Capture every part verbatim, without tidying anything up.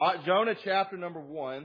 All right, Jonah chapter number one.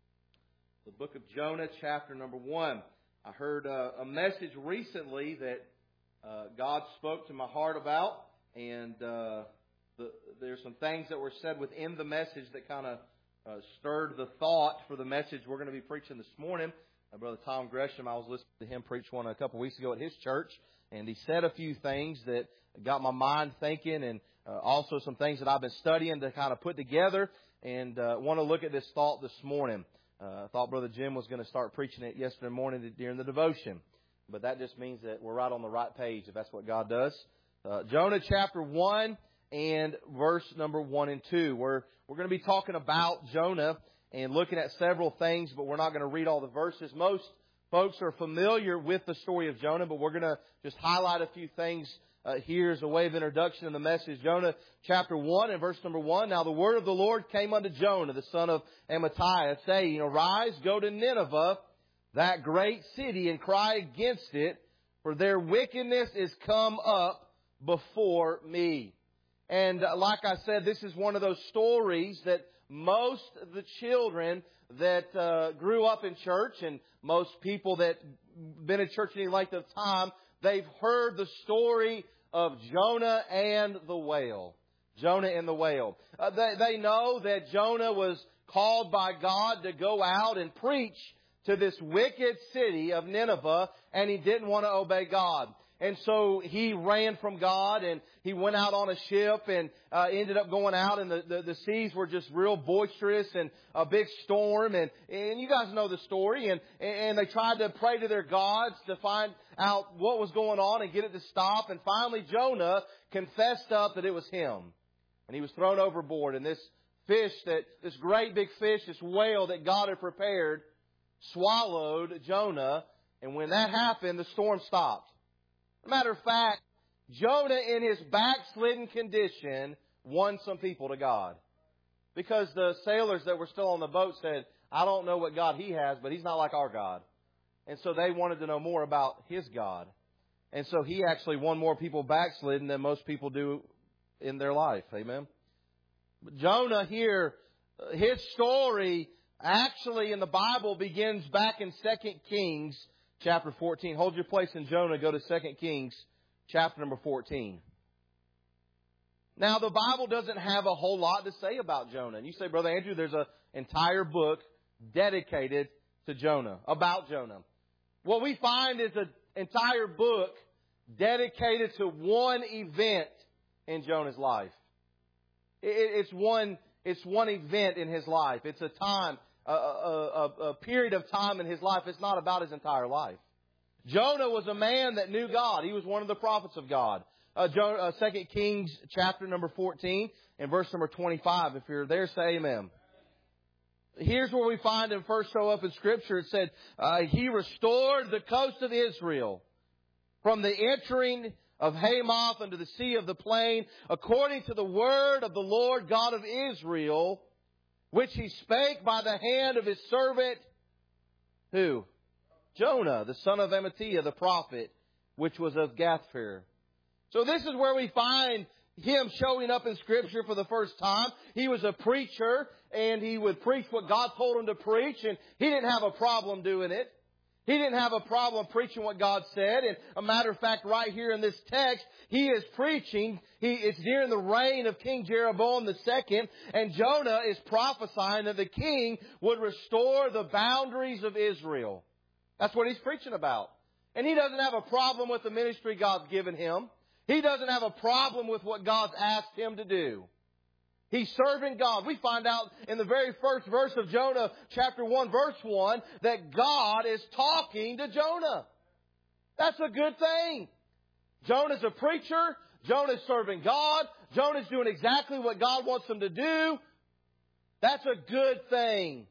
The book of Jonah chapter number one. I heard uh, a message recently that uh, God spoke to my heart about, and uh, the, there's some things that were said within the message that kind of uh, stirred the thought for the message we're going to be preaching this morning. My brother Tom Gresham, I was listening to him preach one a couple weeks ago at his church, and he said a few things that got my mind thinking, and uh, also some things that I've been studying to kind of put together. And uh, want to look at this thought this morning. Uh, I thought Brother Jim was going to start preaching it yesterday morning during the devotion. But that just means that we're right on the right page, if that's what God does. Uh, Jonah chapter one and verse number one and two. We're, we're going to be talking about Jonah and looking at several things, but we're not going to read all the verses. Most folks are familiar with the story of Jonah, but we're going to just highlight a few things Uh, here as a way of introduction in the message. Jonah chapter one and verse number one. Now the word of the Lord came unto Jonah, the son of Amittai, saying, Arise, go to Nineveh, that great city, and cry against it, for their wickedness is come up before me. And uh, like I said, this is one of those stories that most of the children that uh, grew up in church, and most people that been in church any length of time, they've heard the story of Jonah and the whale. Jonah and the whale. Uh, they, they know that Jonah was called by God to go out and preach to this wicked city of Nineveh, and he didn't want to obey God. And so he ran from God, and he went out on a ship and uh, ended up going out, and the, the, the seas were just real boisterous and a big storm. And, and you guys know the story. And, and they tried to pray to their gods to find out what was going on and get it to stop. And finally Jonah confessed up that it was him. And he was thrown overboard. And this fish, that this great big fish, this whale that God had prepared, swallowed Jonah. And when that happened, the storm stopped. Matter of fact, Jonah in his backslidden condition won some people to God. Because the sailors that were still on the boat said, I don't know what God he has, but he's not like our God. And so they wanted to know more about his God. And so he actually won more people backslidden than most people do in their life. Amen. But Jonah here, his story actually in the Bible begins back in Second Kings chapter fourteen. Hold your place in Jonah. Go to Second Kings chapter number fourteen. Now, the Bible doesn't have a whole lot to say about Jonah. And you say, Brother Andrew, there's an entire book dedicated to Jonah, about Jonah. What we find is an entire book dedicated to one event in Jonah's life. It's one, it's one event in his life. It's a time A, a, a period of time in his life. It's not about his entire life. Jonah was a man that knew God. He was one of the prophets of God. Uh, Jonah, uh, Second Kings chapter number fourteen and verse number twenty-five. If you're there, say amen. Here's where we find him first show up in Scripture. It said, uh, He restored the coast of Israel from the entering of Hamath unto the sea of the plain, according to the word of the Lord God of Israel, which he spake by the hand of his servant, who? Jonah, the son of Amittai, the prophet, which was of Gathphir. So this is where we find him showing up in Scripture for the first time. He was a preacher, and he would preach what God told him to preach, and he didn't have a problem doing it. He didn't have a problem preaching what God said. And a matter of fact, right here in this text, he is preaching. He, it's during the reign of King Jeroboam the second. And Jonah is prophesying that the king would restore the boundaries of Israel. That's what he's preaching about. And he doesn't have a problem with the ministry God's given him. He doesn't have a problem with what God's asked him to do. He's serving God. We find out in the very first verse of Jonah, chapter one, verse one, that God is talking to Jonah. That's a good thing. Jonah's a preacher. Jonah's serving God. Jonah's doing exactly what God wants him to do. That's a good thing.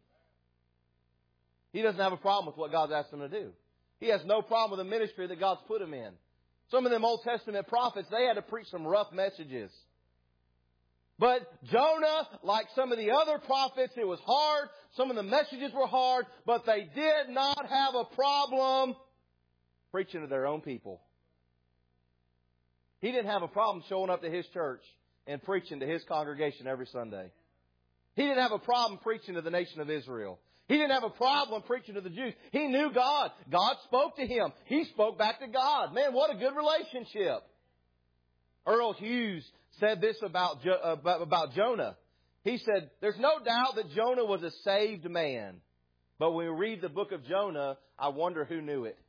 He doesn't have a problem with what God's asked him to do. He has no problem with the ministry that God's put him in. Some of them Old Testament prophets, they had to preach some rough messages. But Jonah, like some of the other prophets, it was hard. Some of the messages were hard, but they did not have a problem preaching to their own people. He didn't have a problem showing up to his church and preaching to his congregation every Sunday. He didn't have a problem preaching to the nation of Israel. He didn't have a problem preaching to the Jews. He knew God. God spoke to him. He spoke back to God. Man, what a good relationship. Earl Hughes said this about, jo- about, about Jonah. He said, there's no doubt that Jonah was a saved man. But when we read the book of Jonah, I wonder who knew it.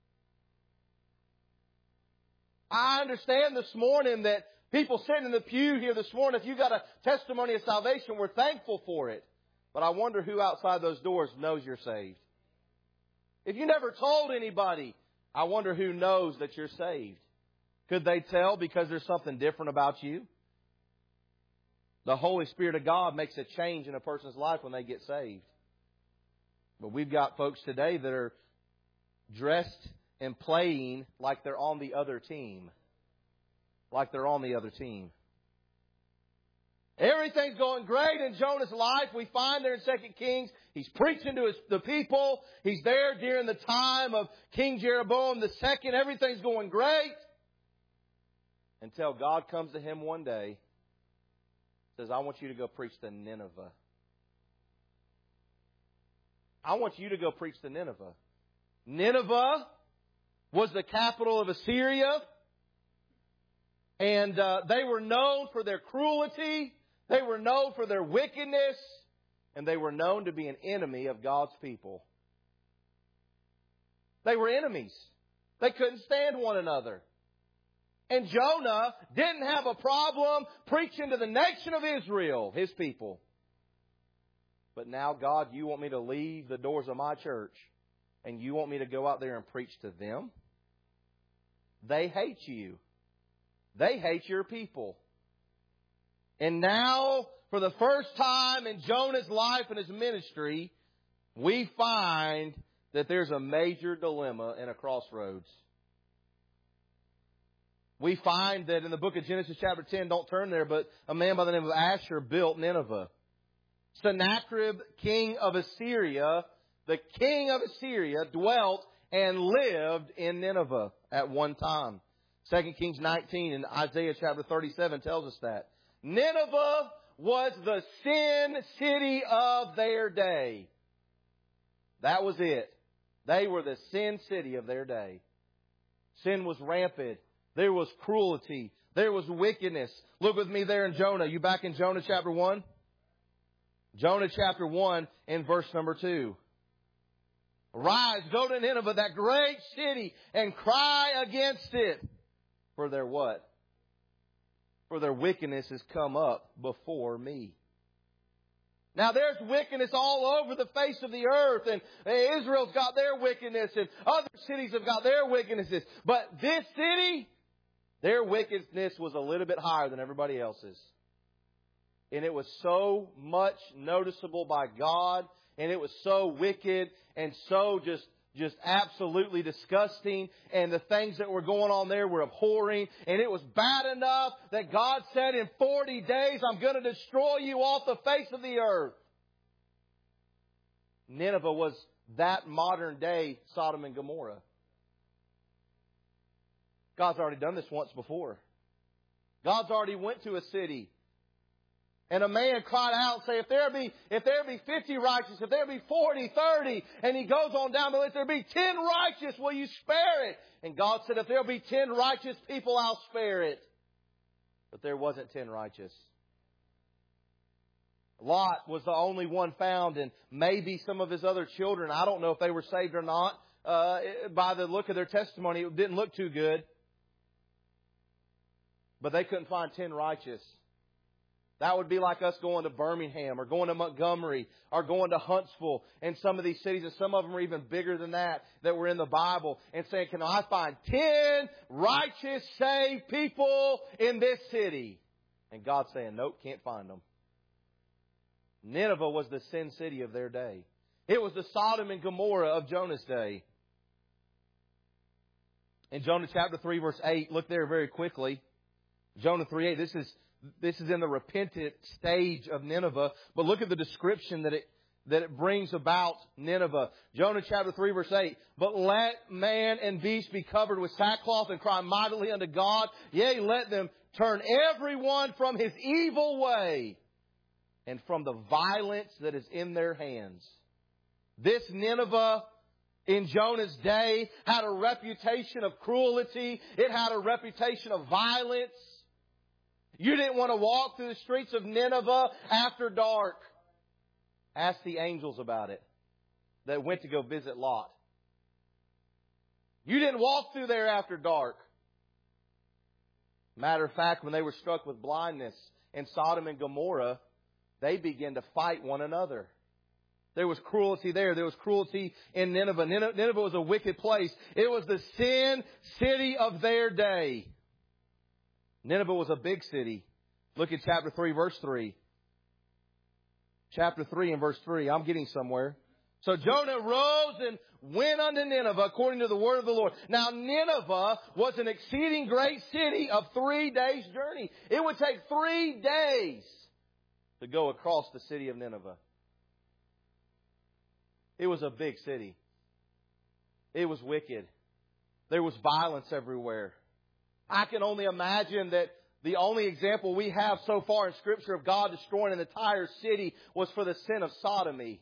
I understand this morning that people sitting in the pew here this morning, if you got a testimony of salvation, we're thankful for it. But I wonder who outside those doors knows you're saved. If you never told anybody, I wonder who knows that you're saved. Could they tell because there's something different about you? The Holy Spirit of God makes a change in a person's life when they get saved. But we've got folks today that are dressed and playing like they're on the other team. Like they're on the other team. Everything's going great in Jonah's life. We find there in Second Kings, he's preaching to his, the people. He's there during the time of King Jeroboam the second. Everything's going great. Until God comes to him one day, says, I want you to go preach to Nineveh. I want you to go preach to Nineveh. Nineveh was the capital of Assyria. And uh, they were known for their cruelty. They were known for their wickedness. And they were known to be an enemy of God's people. They were enemies. They couldn't stand one another. And Jonah didn't have a problem preaching to the nation of Israel, his people. But now, God, you want me to leave the doors of my church and you want me to go out there and preach to them? They hate you. They hate your people. And now, for the first time in Jonah's life and his ministry, we find that there's a major dilemma and a crossroads. We find that in the book of Genesis chapter ten, don't turn there, but a man by the name of Asher built Nineveh. Sennacherib, king of Assyria, the king of Assyria, dwelt and lived in Nineveh at one time. Second Kings nineteen and Isaiah chapter thirty-seven tells us that. Nineveh was the sin city of their day. That was it. They were the sin city of their day. Sin was rampant. There was cruelty. There was wickedness. Look with me there in Jonah. You back in Jonah chapter one? Jonah chapter one and verse number two. Rise, go to Nineveh, that great city, and cry against it. For their what? For their wickedness has come up before me. Now there's wickedness all over the face of the earth, and Israel's got their wickedness, and other cities have got their wickednesses. But this city, their wickedness was a little bit higher than everybody else's. And it was so much noticeable by God, and it was so wicked and so just, just absolutely disgusting. And the things that were going on there were abhorring. And it was bad enough that God said, in forty days, I'm going to destroy you off the face of the earth. Nineveh was that modern day Sodom and Gomorrah. God's already done this once before. God's already went to a city. And a man cried out and said, if there be, if there be fifty righteous, if there be forty, thirty, and he goes on down the list, there be ten righteous, will you spare it? And God said, if there'll be ten righteous people, I'll spare it. But there wasn't ten righteous. Lot was the only one found, and maybe some of his other children, I don't know if they were saved or not. Uh, by the look of their testimony, it didn't look too good. But they couldn't find ten righteous. That would be like us going to Birmingham or going to Montgomery or going to Huntsville and some of these cities, and some of them are even bigger than that, that were in the Bible, and saying, can I find ten righteous, saved people in this city? And God's saying, nope, can't find them. Nineveh was the sin city of their day. It was the Sodom and Gomorrah of Jonah's day. In Jonah chapter three, verse eight, look there very quickly. Jonah three eight, this is This is in the repentant stage of Nineveh. But look at the description that it that it brings about Nineveh. Jonah chapter three verse eight. But let man and beast be covered with sackcloth and cry mightily unto God. Yea, let them turn everyone from his evil way and from the violence that is in their hands. This Nineveh in Jonah's day had a reputation of cruelty. It had a reputation of violence. You didn't want to walk through the streets of Nineveh after dark. Ask the angels about it that went to go visit Lot. You didn't walk through there after dark. Matter of fact, when they were struck with blindness in Sodom and Gomorrah, they began to fight one another. There was cruelty there. There was cruelty in Nineveh. Nineveh was a wicked place. It was the sin city of their day. Nineveh was a big city. Look at chapter three, verse three. Chapter three and verse three. I'm getting somewhere. So Jonah rose and went unto Nineveh according to the word of the Lord. Now Nineveh was an exceeding great city of three days' journey. It would take three days to go across the city of Nineveh. It was a big city. It was wicked. There was violence everywhere. I can only imagine that the only example we have so far in Scripture of God destroying an entire city was for the sin of sodomy.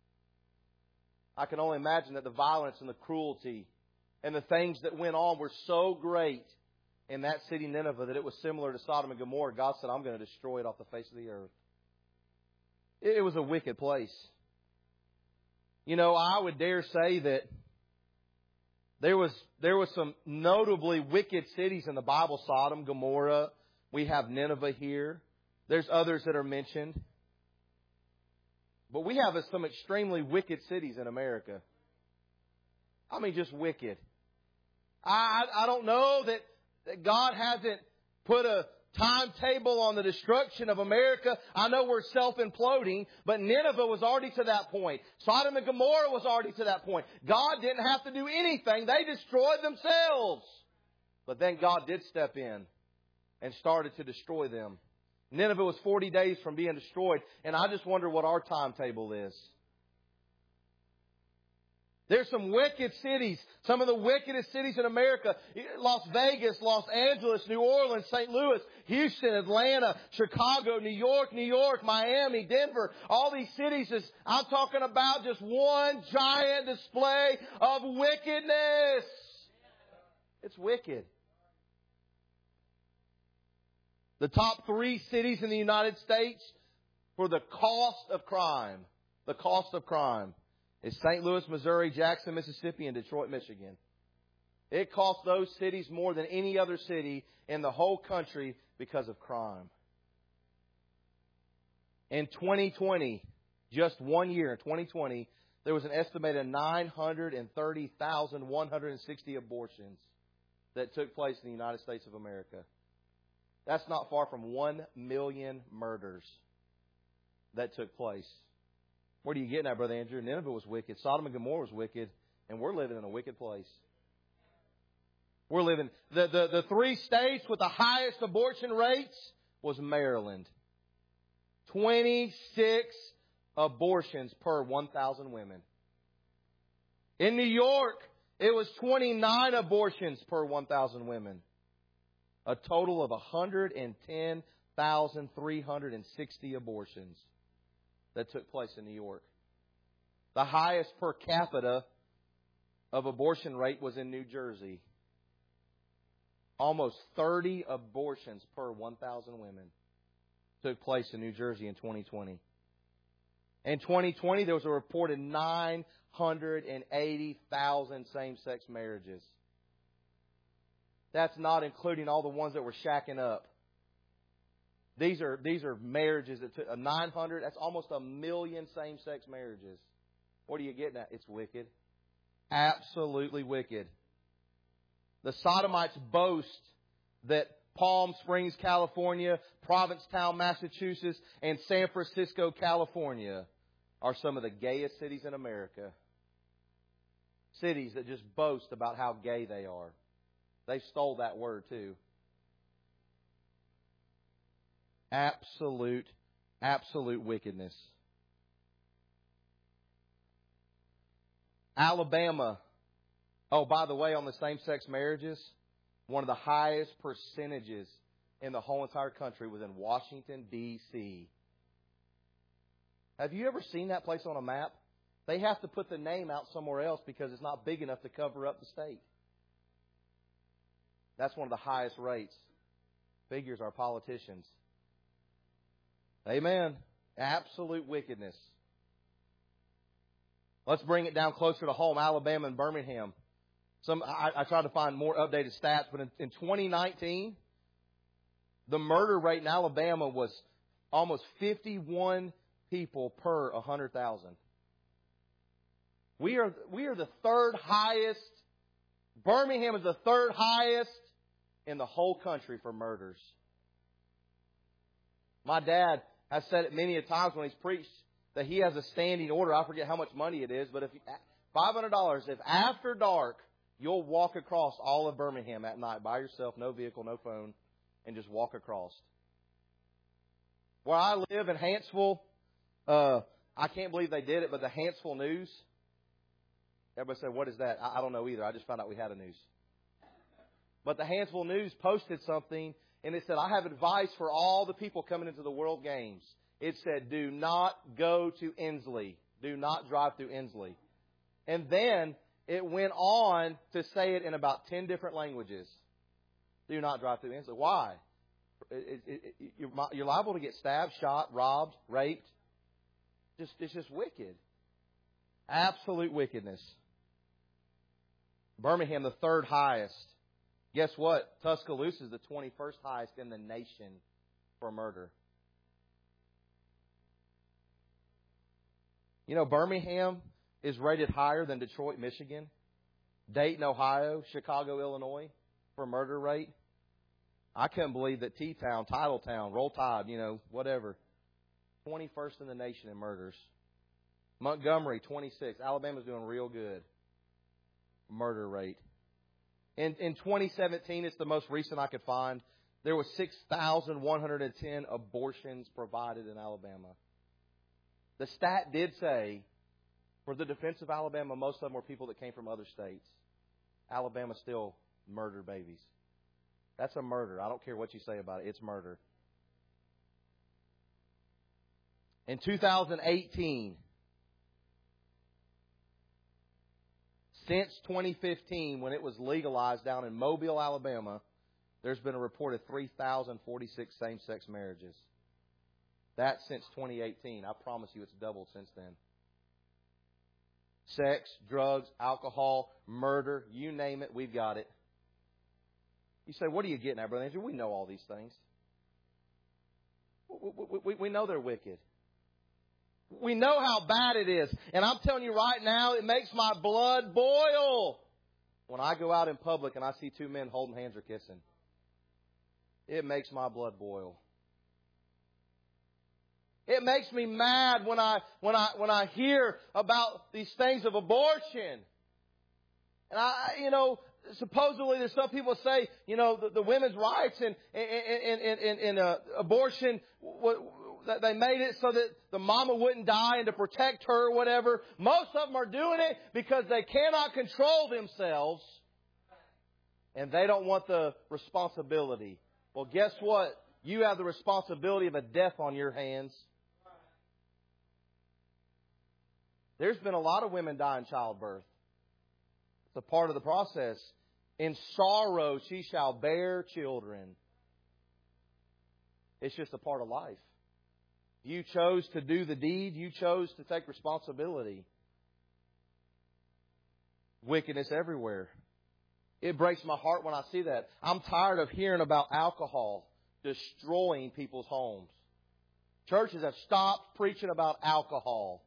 I can only imagine that the violence and the cruelty and the things that went on were so great in that city, Nineveh, that it was similar to Sodom and Gomorrah. God said, I'm going to destroy it off the face of the earth. It was a wicked place. You know, I would dare say that there was there was some notably wicked cities in the Bible. Sodom, Gomorrah. We have Nineveh here. There's others that are mentioned. But we have some extremely wicked cities in America. I mean, just wicked. I, I don't know that, that God hasn't put a timetable on the destruction of America. I know we're self-imploding, but Nineveh was already to that point. Sodom and Gomorrah was already to that point. God didn't have to do anything. They destroyed themselves. But then God did step in and started to destroy them. Nineveh was forty days from being destroyed, and I just wonder what our timetable is. There's some wicked cities, some of the wickedest cities in America. Las Vegas, Los Angeles, New Orleans, Saint Louis, Houston, Atlanta, Chicago, New York, New York, Miami, Denver. All these cities, is, I'm talking about just one giant display of wickedness. It's wicked. The top three cities in the United States for the cost of crime. The cost of crime. Is Saint Louis, Missouri, Jackson, Mississippi, and Detroit, Michigan. It costs those cities more than any other city in the whole country because of crime. In twenty twenty, just one year, in twenty twenty, there was an estimated nine hundred thirty thousand one hundred sixty abortions that took place in the United States of America. That's not far from one million murders that took place. What are you getting at, Brother Andrew? Nineveh was wicked. Sodom and Gomorrah was wicked. And we're living in a wicked place. We're living... The, the, the three states with the highest abortion rates was Maryland. twenty-six abortions per one thousand women. In New York, it was twenty-nine abortions per one thousand women. A total of one hundred ten thousand three hundred sixty abortions that took place in New York. The highest per capita of abortion rate was in New Jersey. Almost thirty abortions per one thousand women took place in New Jersey in twenty twenty. In twenty twenty, there was a reported nine hundred eighty thousand same-sex marriages. That's not including all the ones that were shacking up. These are these are marriages that took a nine hundred. That's almost a million same-sex marriages. What are you getting at? It's wicked, absolutely wicked. The Sodomites boast that Palm Springs, California, Provincetown, Massachusetts, and San Francisco, California, are some of the gayest cities in America. Cities that just boast about how gay they are. They stole that word too. Absolute, absolute wickedness. Alabama. Oh, by the way, on the same-sex marriages, one of the highest percentages in the whole entire country was in Washington, D C Have you ever seen that place on a map? They have to put the name out somewhere else because it's not big enough to cover up the state. That's one of the highest rates. Figures our politicians. Amen. Absolute wickedness. Let's bring it down closer to home, Alabama and Birmingham. Some I, I tried to find more updated stats, but in, in twenty nineteen, the murder rate in Alabama was almost fifty-one people per one hundred thousand. We are we are the third highest. Birmingham is the third highest in the whole country for murders. My dad has said it many a times when he's preached that he has a standing order. I forget how much money it is, but if you, five hundred dollars, if after dark you'll walk across all of Birmingham at night by yourself, no vehicle, no phone, and just walk across. Where I live in Hanceville, uh, I can't believe they did it, but the Hanceville News. Everybody said, what is that? I, I don't know either. I just found out we had a news. But the Hanceville News posted something, and it said, I have advice for all the people coming into the World Games. It said, do not go to Inslee. Do not drive through Inslee. And then it went on to say it in about ten different languages. Do not drive through Inslee. Why? It, it, it, you're, you're liable to get stabbed, shot, robbed, raped. Just, it's just wicked. Absolute wickedness. Birmingham, the third highest. Guess what? Tuscaloosa is the twenty-first highest in the nation for murder. You know, Birmingham is rated higher than Detroit, Michigan, Dayton, Ohio, Chicago, Illinois for murder rate. I couldn't believe that T-Town, Titletown, Roll Tide, you know, whatever, twenty-first in the nation in murders. Montgomery, twenty-six. Alabama's doing real good. Murder rate. In, in twenty seventeen, it's the most recent I could find, there were six thousand one hundred ten abortions provided in Alabama. The stat did say, for the defense of Alabama, most of them were people that came from other states. Alabama still murdered babies. That's a murder. I don't care what you say about it. It's murder. In two thousand eighteen, since twenty fifteen, when it was legalized down in Mobile, Alabama, there's been a report of three thousand forty-six same-sex marriages. That's since twenty eighteen. I promise you it's doubled since then. Sex, drugs, alcohol, murder, you name it, we've got it. You say, what are you getting at, Brother Andrew? We know all these things. We, we, we know they're wicked. We know how bad it is. And I'm telling you right now, it makes my blood boil when I go out in public and I see two men holding hands or kissing. It makes my blood boil. It makes me mad when I when I when I hear about these things of abortion. And I, you know, supposedly there's some people say, you know, the, the women's rights and in in in, in uh, abortion, that they made it so that the mama wouldn't die and to protect her or whatever. Most of them are doing it because they cannot control themselves and they don't want the responsibility. Well, guess what? You have the responsibility of a death on your hands. There's been a lot of women die in childbirth. It's a part of the process. In sorrow she shall bear children. It's just a part of life. You chose to do the deed. You chose to take responsibility. Wickedness everywhere. It breaks my heart when I see that. I'm tired of hearing about alcohol destroying people's homes. Churches have stopped preaching about alcohol.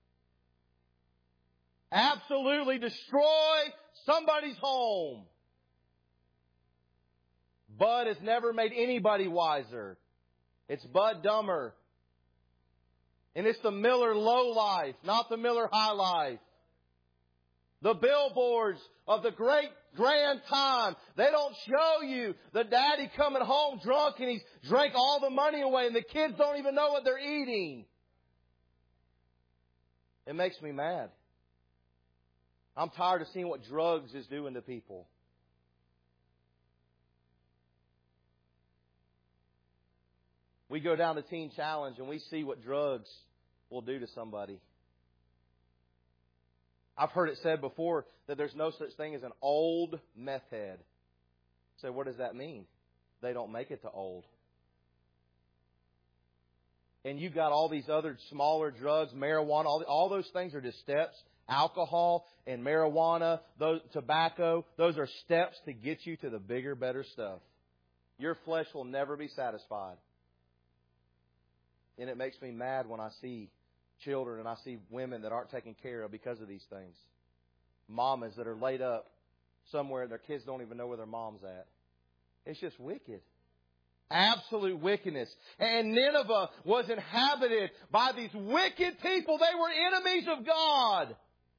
Absolutely destroy somebody's home. Bud has never made anybody wiser. It's Bud dumber. And it's the Miller low life, not the Miller high life. The billboards of the great grand time, they don't show you the daddy coming home drunk and he's drank all the money away and the kids don't even know what they're eating. It makes me mad. I'm tired of seeing what drugs is doing to people. We go down to Teen Challenge and we see what drugs will do to somebody. I've heard it said before that there's no such thing as an old meth head. So what does that mean? They don't make it to old. And you've got all these other smaller drugs, marijuana, all, all those things are just steps. Alcohol and marijuana, those, tobacco, those are steps to get you to the bigger, better stuff. Your flesh will never be satisfied. And it makes me mad when I see children and I see women that aren't taken care of because of these things. Mamas that are laid up somewhere and their kids don't even know where their mom's at. It's just wicked. Absolute wickedness. And Nineveh was inhabited by these wicked people. They were enemies of God.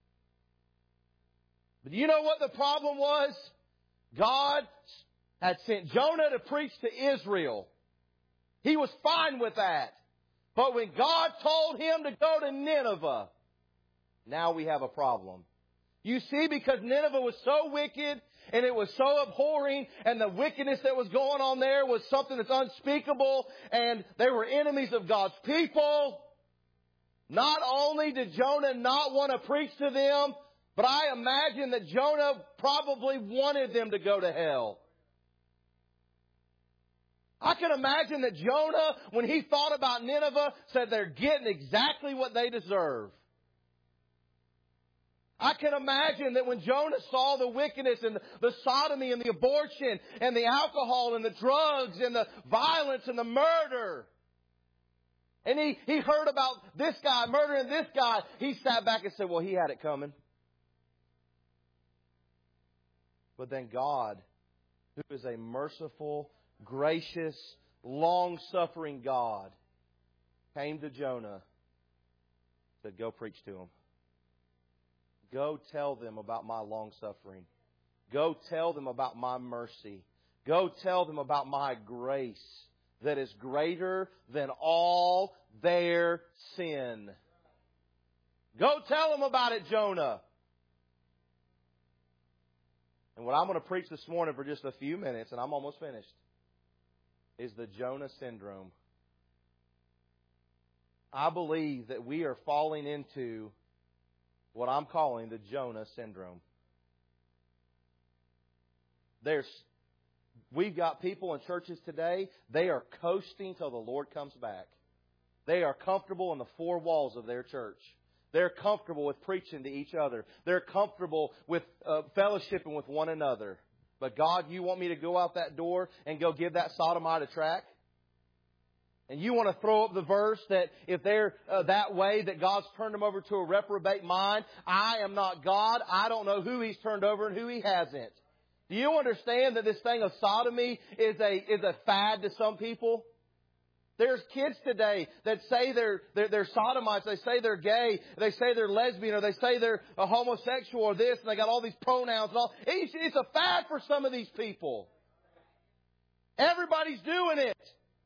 But do you know what the problem was? God had sent Jonah to preach to Israel. He was fine with that. But when God told him to go to Nineveh, now we have a problem. You see, because Nineveh was so wicked and it was so abhorring and the wickedness that was going on there was something that's unspeakable and they were enemies of God's people. Not only did Jonah not want to preach to them, but I imagine that Jonah probably wanted them to go to hell. I can imagine that Jonah, when he thought about Nineveh, said they're getting exactly what they deserve. I can imagine that when Jonah saw the wickedness and the sodomy and the abortion and the alcohol and the drugs and the violence and the murder, and he, he heard about this guy murdering this guy, he sat back and said, well, he had it coming. But then God, who is a merciful, gracious, long-suffering God, came to Jonah, said, go preach to them. Go tell them about my long-suffering. Go tell them about my mercy. Go tell them about my grace that is greater than all their sin. Go tell them about it, Jonah. And what I'm going to preach this morning for just a few minutes, and I'm almost finished, is the Jonah syndrome. I believe that we are falling into what I'm calling the Jonah syndrome. There's, we've got people in churches today, they are coasting till the Lord comes back. They are comfortable in the four walls of their church. They're comfortable with preaching to each other. They're comfortable with uh, fellowshipping with one another. But God, you want me to go out that door and go give that sodomite a track? And you want to throw up the verse that if they're uh, that way, that God's turned them over to a reprobate mind. I am not God. I don't know who He's turned over and who He hasn't. Do you understand that this thing of sodomy is a is a fad to some people? There's kids today that say they're, they're, they're sodomites, they say they're gay, they say they're lesbian, or they say they're a homosexual or this, and they got all these pronouns and all. It's, it's a fad for some of these people. Everybody's doing it.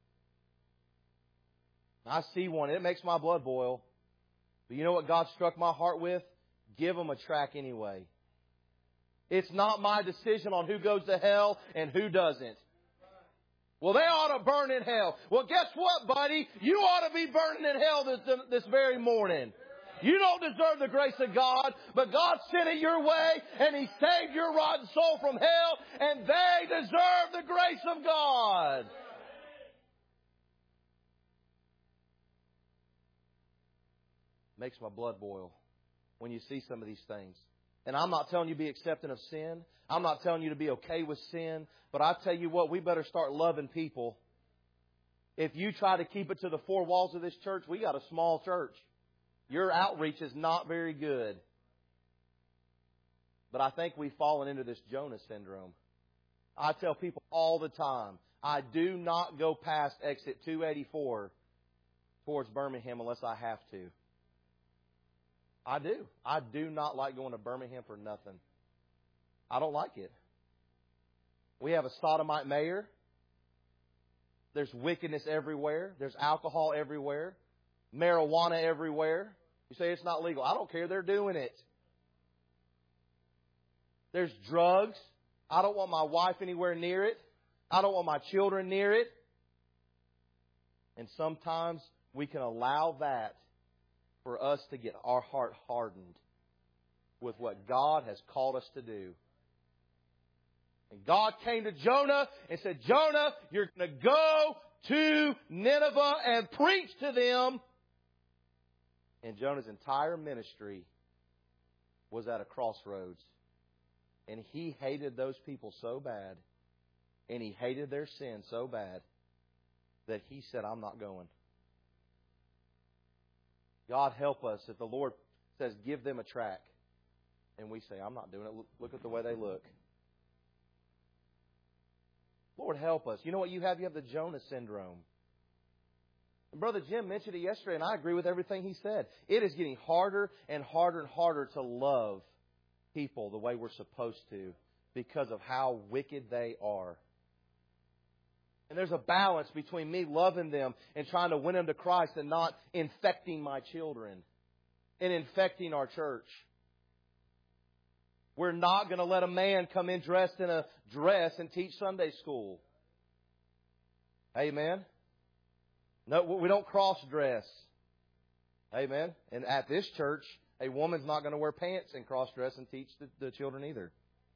I see one. It makes my blood boil. But you know what God struck my heart with? Give them a track anyway. It's not my decision on who goes to hell and who doesn't. Well, they ought to burn in hell. Well, guess what, buddy? You ought to be burning in hell this, this very morning. You don't deserve the grace of God, but God sent it your way, and He saved your rotten soul from hell, and they deserve the grace of God. Makes my blood boil when you see some of these things. And I'm not telling you to be accepting of sin. I'm not telling you to be okay with sin. But I tell you what, we better start loving people. If you try to keep it to the four walls of this church, we got a small church. Your outreach is not very good. But I think we've fallen into this Jonah syndrome. I tell people all the time, I do not go past exit two eighty-four towards Birmingham unless I have to. I do. I do not like going to Birmingham for nothing. I don't like it. We have a sodomite mayor. There's wickedness everywhere. There's alcohol everywhere. Marijuana everywhere. You say it's not legal. I don't care. They're doing it. There's drugs. I don't want my wife anywhere near it. I don't want my children near it. And sometimes we can allow that for us to get our heart hardened with what God has called us to do. And God came to Jonah and said, Jonah, you're going to go to Nineveh and preach to them. And Jonah's entire ministry was at a crossroads. And he hated those people so bad, and he hated their sin so bad, that he said, I'm not going. God help us if the Lord says, give them a track. And we say, I'm not doing it. Look at the way they look. Lord, help us. You know what you have? You have the Jonah syndrome. And Brother Jim mentioned it yesterday, and I agree with everything he said. It is getting harder and harder and harder to love people the way we're supposed to because of how wicked they are. And there's a balance between me loving them and trying to win them to Christ and not infecting my children and infecting our church. We're not going to let a man come in dressed in a dress and teach Sunday school. Amen. No, we don't cross-dress. Amen. And at this church, a woman's not going to wear pants and cross-dress and teach the, the children either.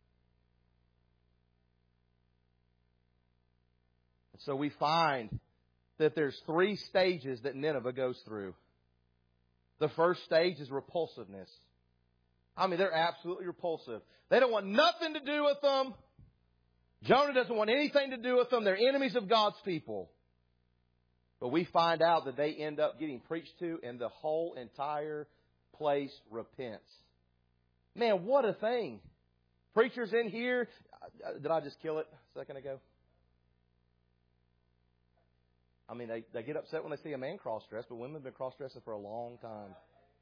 So we find that there's three stages that Nineveh goes through. The first stage is repulsiveness. I mean, they're absolutely repulsive. They don't want nothing to do with them. Jonah doesn't want anything to do with them. They're enemies of God's people. But we find out that they end up getting preached to, and the whole entire place repents. Man, what a thing. Preachers in here. Did I just kill it a second ago? I mean, they, they get upset when they see a man cross-dressed, but women have been cross-dressing for a long time.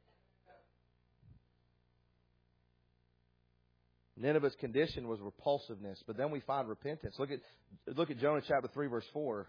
Nineveh's condition was repulsiveness, but then we find repentance. Look at look at Jonah chapter three, verse four.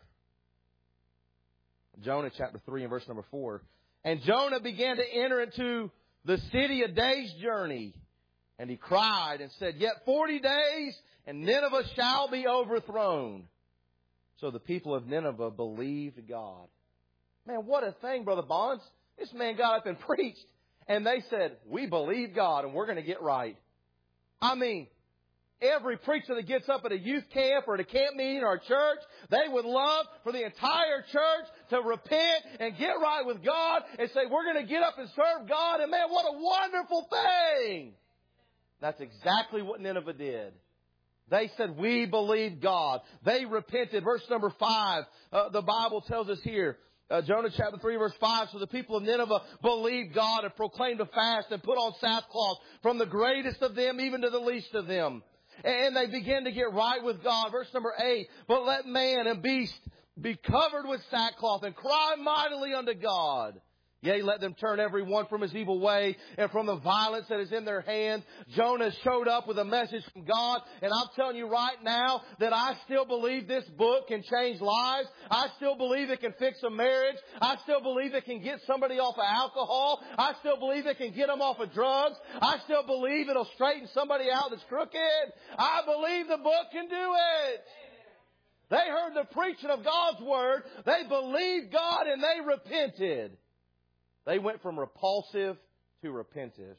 Jonah chapter three and verse number four. And Jonah began to enter into the city a day's journey. And he cried and said, Yet forty days, and Nineveh shall be overthrown. So the people of Nineveh believed God. Man, what a thing, Brother Bonds. This man got up and preached. And they said, we believe God and we're going to get right. I mean, every preacher that gets up at a youth camp or at a camp meeting or a church, they would love for the entire church to repent and get right with God and say, we're going to get up and serve God. And man, what a wonderful thing. That's exactly what Nineveh did. They said, we believe God. They repented. Verse number five, uh, the Bible tells us here, uh, Jonah chapter three, verse five, so the people of Nineveh believed God and proclaimed a fast and put on sackcloth from the greatest of them even to the least of them. And they began to get right with God. Verse number eight, but let man and beast be covered with sackcloth and cry mightily unto God. Yea, let them turn every one from his evil way and from the violence that is in their hand. Jonah showed up with a message from God. And I'm telling you right now that I still believe this book can change lives. I still believe it can fix a marriage. I still believe it can get somebody off of alcohol. I still believe it can get them off of drugs. I still believe it'll straighten somebody out that's crooked. I believe the book can do it. They heard the preaching of God's word. They believed God and they repented. They went from repulsive to repentive.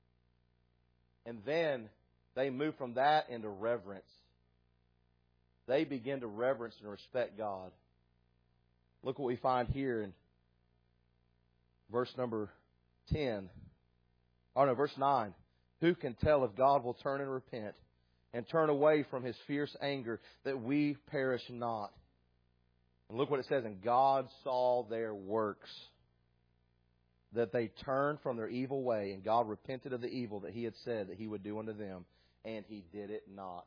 And then they moved from that into reverence. They begin to reverence and respect God. Look what we find here in verse number ten. Oh no, verse nine. Who can tell if God will turn and repent and turn away from His fierce anger that we perish not? And look what it says. And God saw their works, that they turned from their evil way, and God repented of the evil that He had said that He would do unto them, and He did it not.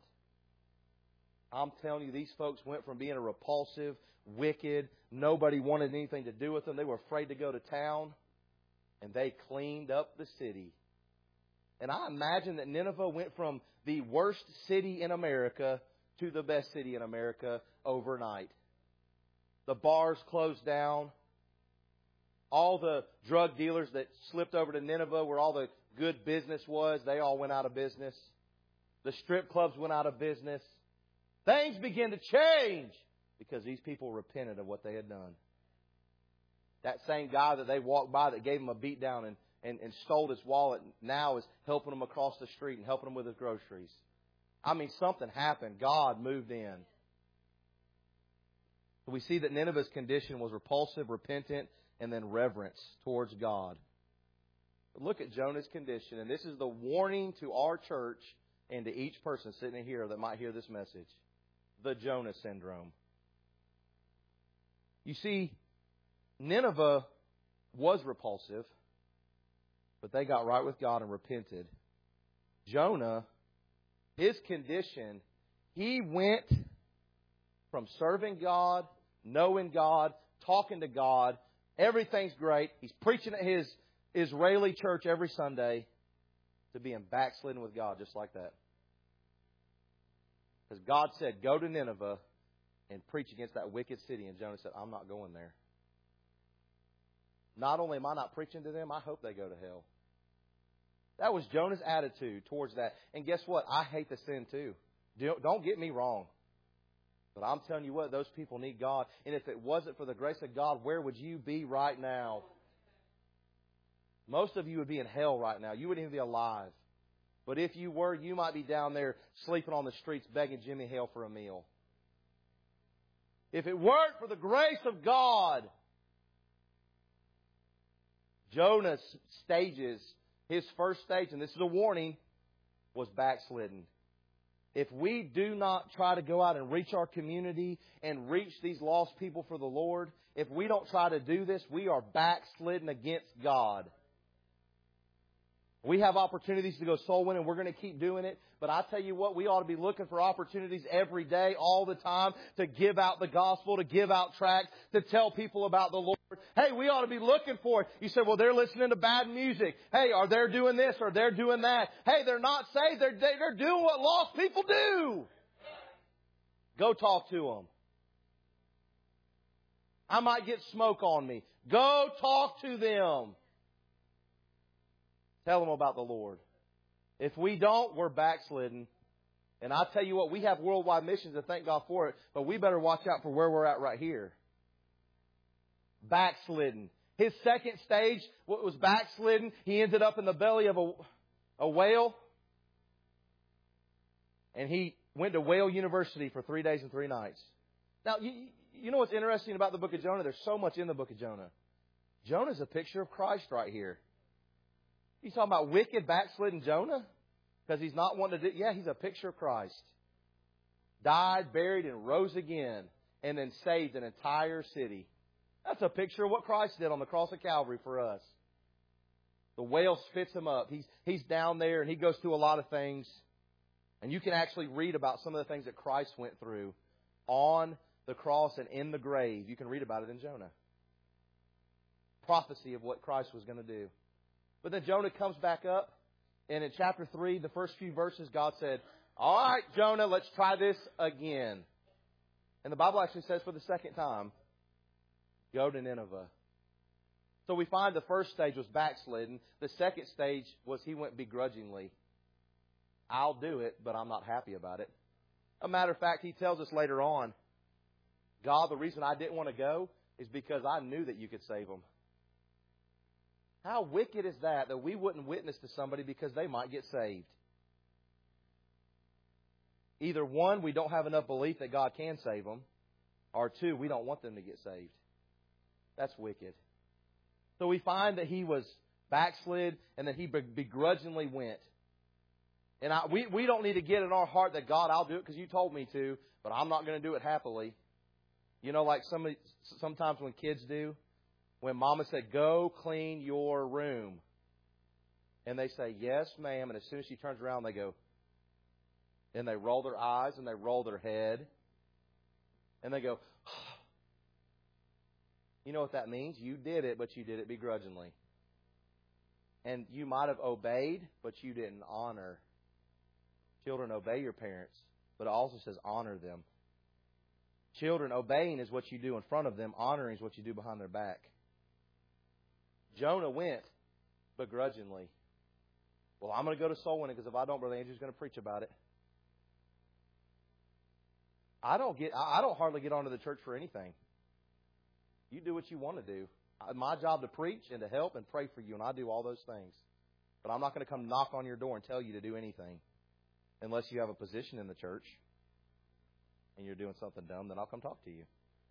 I'm telling you, these folks went from being a repulsive, wicked, nobody wanted anything to do with them. They were afraid to go to town, and they cleaned up the city. And I imagine that Nineveh went from the worst city in America to the best city in America overnight. The bars closed down. All the drug dealers that slipped over to Nineveh where all the good business was, they all went out of business. The strip clubs went out of business. Things began to change because these people repented of what they had done. That same guy that they walked by that gave him a beat down and, and, and stole his wallet now is helping him across the street and helping him with his groceries. I mean, something happened. God moved in. We see that Nineveh's condition was repulsive, repentant, and then reverence towards God. But look at Jonah's condition, and this is the warning to our church and to each person sitting here that might hear this message. The Jonah syndrome. You see, Nineveh was repulsive, but they got right with God and repented. Jonah, his condition, he went from serving God, knowing God, talking to God, everything's great. He's preaching at his Israeli church every Sunday, to being backslidden with God just like that. Because God said, go to Nineveh and preach against that wicked city. And Jonah said, I'm not going there. Not only am I not preaching to them, I hope they go to hell. That was Jonah's attitude towards that. And guess what? I hate the sin too. Don't get me wrong. But I'm telling you what, those people need God. And if it wasn't for the grace of God, where would you be right now? Most of you would be in hell right now. You wouldn't even be alive. But if you were, you might be down there sleeping on the streets begging Jimmy Hale for a meal. If it weren't for the grace of God, Jonah's stages, his first stage, and this is a warning, was backslidden. If we do not try to go out and reach our community and reach these lost people for the Lord, if we don't try to do this, we are backslidden against God. We have opportunities to go soul winning. We're going to keep doing it. But I tell you what, we ought to be looking for opportunities every day, all the time, to give out the gospel, to give out tracts, to tell people about the Lord. Hey, we ought to be looking for it. You say, well, they're listening to bad music. Hey, are they doing this or they're doing that? Hey, they're not saved. They're, they're doing what lost people do. Go talk to them. I might get smoke on me. Go talk to them. Tell them about the Lord. If we don't, we're backslidden. And I tell you what, we have worldwide missions, and thank God for it, but we better watch out for where we're at right here. Backslidden. His second stage was backslidden. He ended up in the belly of a, a whale. And he went to Whale University for three days and three nights. Now, you, you know what's interesting about the book of Jonah? There's so much in the book of Jonah. Jonah's a picture of Christ right here. He's talking about wicked, backslidden Jonah? Because he's not wanting to do... Yeah, he's a picture of Christ. Died, buried, and rose again. And then saved an entire city. That's a picture of what Christ did on the cross of Calvary for us. The whale spits him up. He's, he's down there and he goes through a lot of things. And you can actually read about some of the things that Christ went through on the cross and in the grave. You can read about it in Jonah. Prophecy of what Christ was going to do. But then Jonah comes back up, and in chapter three, the first few verses, God said, all right, Jonah, let's try this again. And the Bible actually says for the second time, go to Nineveh. So we find the first stage was backslidden. The second stage was he went begrudgingly. I'll do it, but I'm not happy about it. A matter of fact, he tells us later on, God, the reason I didn't want to go is because I knew that you could save them. How wicked is that, that we wouldn't witness to somebody because they might get saved? Either one, we don't have enough belief that God can save them, or two, we don't want them to get saved. That's wicked. So we find that he was backslid and that he begrudgingly went. And I, we, we don't need to get in our heart that, God, I'll do it because you told me to, but I'm not going to do it happily. You know, like somebody, sometimes when kids do, when Mama said, go clean your room. And they say, yes, ma'am. And as soon as she turns around, they go, and they roll their eyes and they roll their head. And they go, you know what that means? You did it, but you did it begrudgingly. And you might have obeyed, but you didn't honor. Children, obey your parents, but it also says honor them. Children, obeying is what you do in front of them. Honoring is what you do behind their back. Jonah went begrudgingly. Well, I'm going to go to soul winning because if I don't, Brother Andrew's going to preach about it. I don't get. I don't hardly get onto the church for anything. You do what you want to do. My job to preach and to help and pray for you, and I do all those things. But I'm not going to come knock on your door and tell you to do anything unless you have a position in the church and you're doing something dumb, then I'll come talk to you.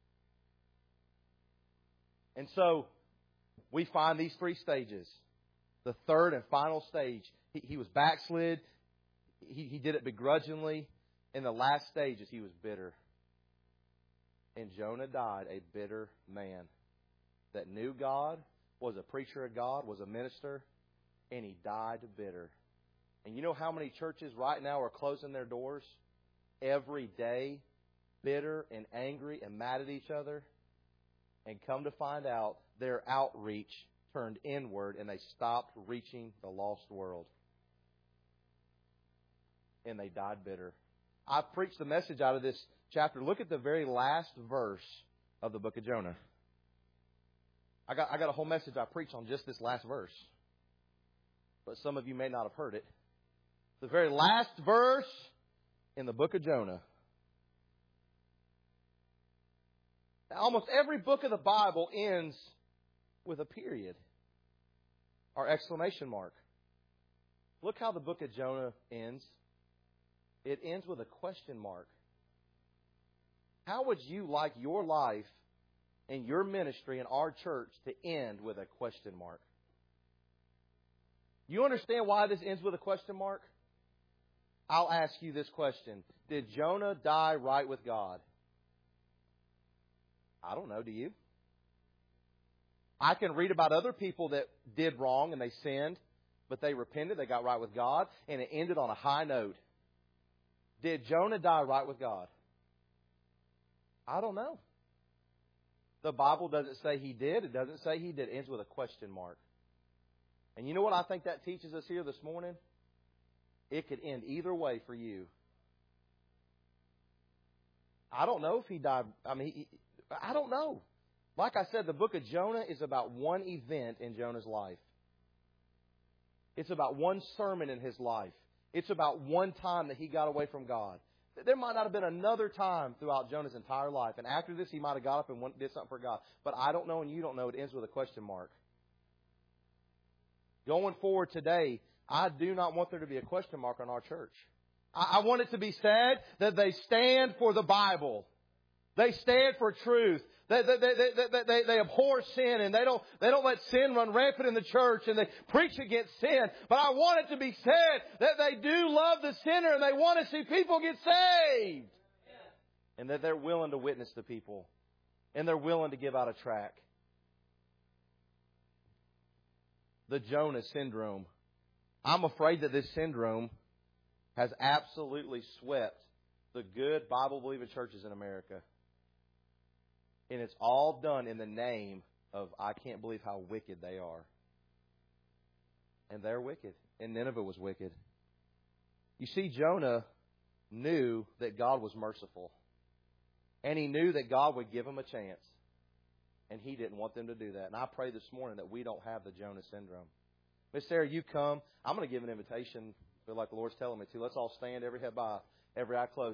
And so we find these three stages. The third and final stage, he, he was backslid. He, he did it begrudgingly. In the last stages, he was bitter. And Jonah died a bitter man that knew God, was a preacher of God, was a minister, and he died bitter. And you know how many churches right now are closing their doors every day, bitter and angry and mad at each other? And come to find out, their outreach turned inward and they stopped reaching the lost world. And they died bitter. I've preached the message out of this chapter. Look at the very last verse of the book of Jonah. I got, I got a whole message I preached on just this last verse. But some of you may not have heard it. The very last verse in the book of Jonah. Now, almost every book of the Bible ends with a period or exclamation mark. Look how the book of Jonah ends. It ends with a question mark. How would you like your life and your ministry in our church to end with a question mark? You understand why this ends with a question mark? I'll ask you this question. Did Jonah die right with God? I don't know. Do you? I can read about other people that did wrong and they sinned, but they repented, they got right with God, and it ended on a high note. Did Jonah die right with God? I don't know. The Bible doesn't say he did. It doesn't say he did. It ends with a question mark. And you know what I think that teaches us here this morning? It could end either way for you. I don't know if he died. I mean, he, I don't know. Like I said, the book of Jonah is about one event in Jonah's life. It's about one sermon in his life. It's about one time that he got away from God. There might not have been another time throughout Jonah's entire life. And after this, he might have got up and went, did something for God. But I don't know and you don't know. It ends with a question mark. Going forward today, I do not want there to be a question mark on our church. I, I want it to be said that they stand for the Bible. They stand for truth. They, they, they, they, they, they abhor sin and they don't, they don't let sin run rampant in the church and they preach against sin. But I want it to be said that they do love the sinner and they want to see people get saved. And that they're willing to witness to people. And they're willing to give out a tract. The Jonah syndrome. I'm afraid that this syndrome has absolutely swept the good Bible-believing churches in America. And it's all done in the name of, I can't believe how wicked they are. And they're wicked. And Nineveh was wicked. You see, Jonah knew that God was merciful. And he knew that God would give him a chance. And he didn't want them to do that. And I pray this morning that we don't have the Jonah syndrome. Miss Sarah, you come. I'm going to give an invitation. I feel like the Lord's telling me to. Let's all stand, every head bowed, every eye closed.